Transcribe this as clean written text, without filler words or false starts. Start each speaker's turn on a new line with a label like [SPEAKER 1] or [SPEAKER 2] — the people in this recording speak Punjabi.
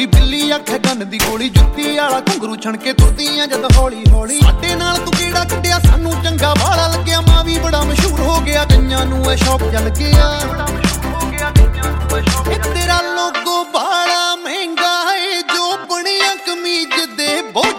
[SPEAKER 1] ਗੋਰੀ ਬਿੱਲੀ ਆਖੇ ਕੰਨ ਦੀ ਗੋਲੀ ਜੁੱਤੀ ਵਾਲਾ ਘੁੰਗਰੂ ਛਣ ਕੇ ਤੁਰਦੀਆਂ ਜਦ ਹੌਲੀ ਹੌਲੀ ਸਾਡੇ ਨਾਲ ਤੂੰ ਕਿਹੜਾ ਕੱਢਿਆ ਸਾਨੂੰ ਚੰਗਾ ਵਾਲਾ ਲੱਗਿਆ ਮਾਂ ਵੀ ਬੜਾ ਮਸ਼ਹੂਰ ਹੋ ਗਿਆ ਕਈਆਂ ਨੂੰ ਇਹ ਸ਼ੌਕ ਚੱਲ ਗਿਆ ਇਹ ਤੇਰਾ ਲੋਕ